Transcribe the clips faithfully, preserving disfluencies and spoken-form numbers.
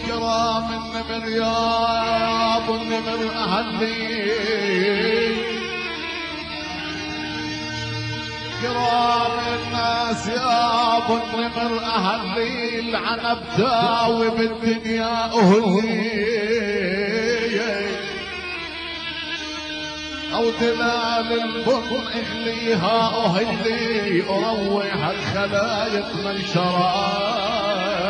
كرام النمر يا ابو النمر اهلي، كرام الناس يا ابو النمر اهلي، العنب داوي بالدنيا اهلي، او دلال البن اخليها اهلي، اروح الخلايق من شراب.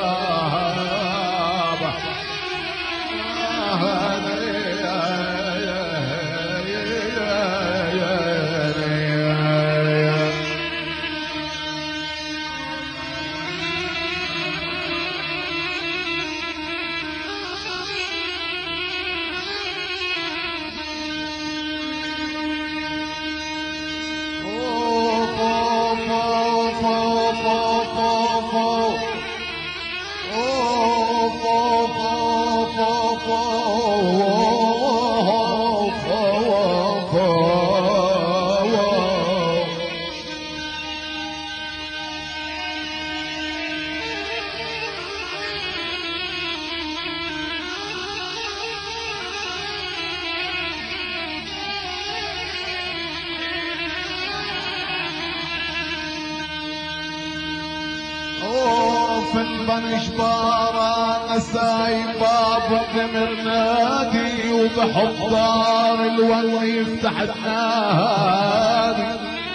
جبارة نساي باب النمر نادي، وبحب دار الولي يفتح النادي،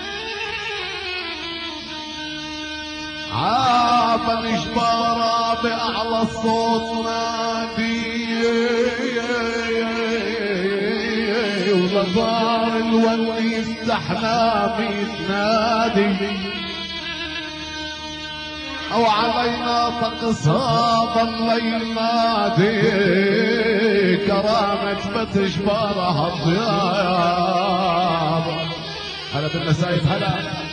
عابا جبارة بأعلى الصوت نادي، ولدار الولي يفتح نادي نادي، او علينا طقس هذا الليل نادي، كرامة بتجبارها الضياب. هلا بالنسايب هلا.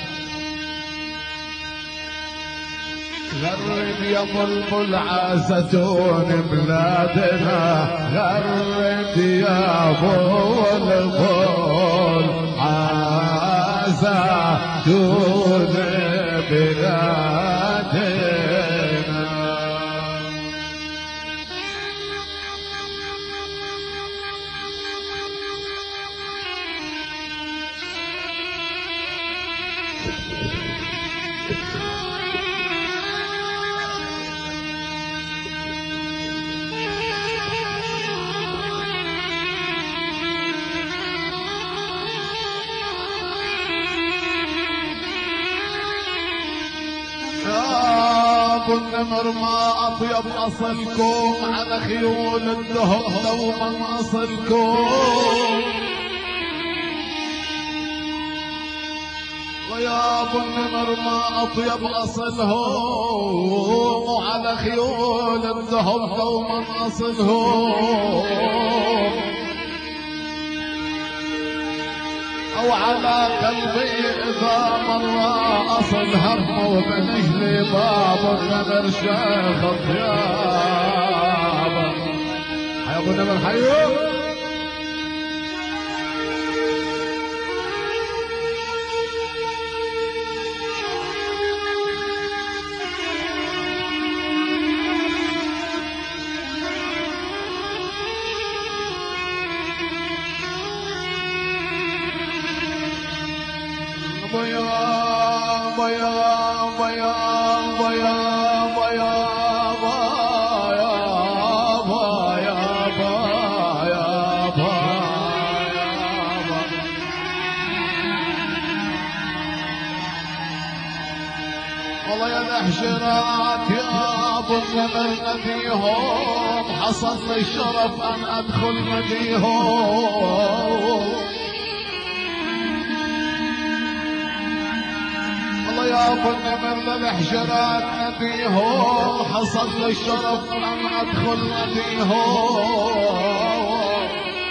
غرب يا بلبل عازتون بلادنا، غرب يا بلبل عازتون بلادنا. ابو النمر ما اطيب اصلكم، على خيول الدهر دوما اصلكم، ويا ابو النمر ما اطيب اصلهم، وعلى خيول الدهر دوما اصلهم، او على قلبي اذا مر اصل هم، وبنجلي باب النمر شيخ الثياب. حي ابو النمر حيو. بيا بيا بيا بيا بيا بيا بيا بيا والله يا الحشرات يا ابو النمر نديهم، حصل لي الشرف ان ادخل مديهم، يا ابو النمر للحشرات نديهم، حصل لي الشرف ان ادخل نديهم،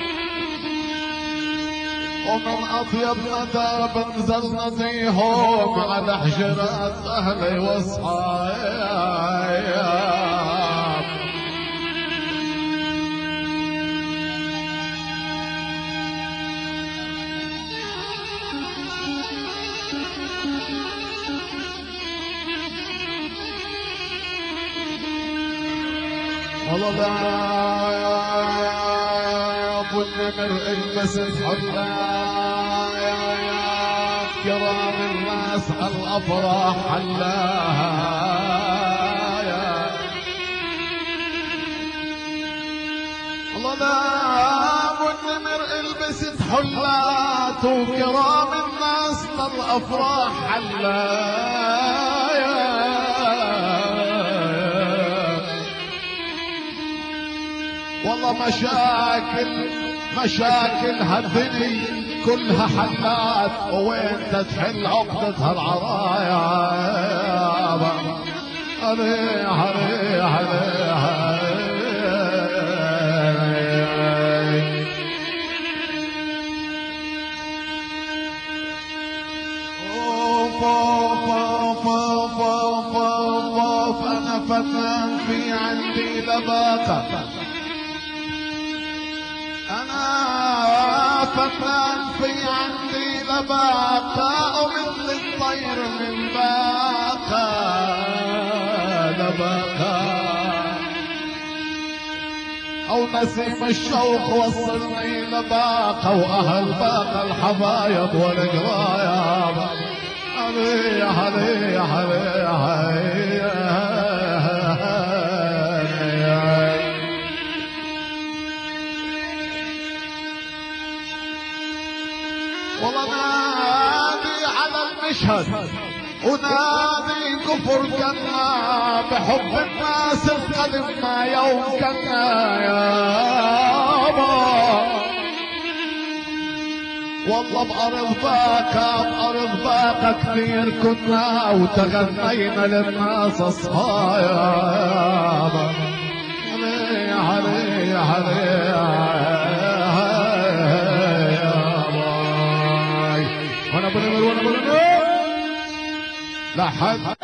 ومن اطيب ندى بنزل نديهم، على حشرات اهلي واصحاب. والله لا يا ابو النمر المسك حلا يا يا كرام الناس الافراح حلاها يا والله لا ابو النمر البست حلات وكرام الناس الافراح حلاها والله مشاكل مشاكل هالدني كلها حلات وانت تحل عقدتها العرايا علي علي علي انا فتان في عندي لباقه أنا فتان في عندي لباقة ومثل الطير من باقة لباقة أو نسيم الشوق وصلني لباقة وأهل باقة الحبايب والقرايب علي علي علي علي والله نادي على المشهد ونادي كفر كنا بحب الناس القلب ما يوم كنا يابا والله بأرض باكا بأرض باكا كثير كنا وتغنينا للناس اصحايا علي علي علي وانا بنمر وانا بنمر لا حد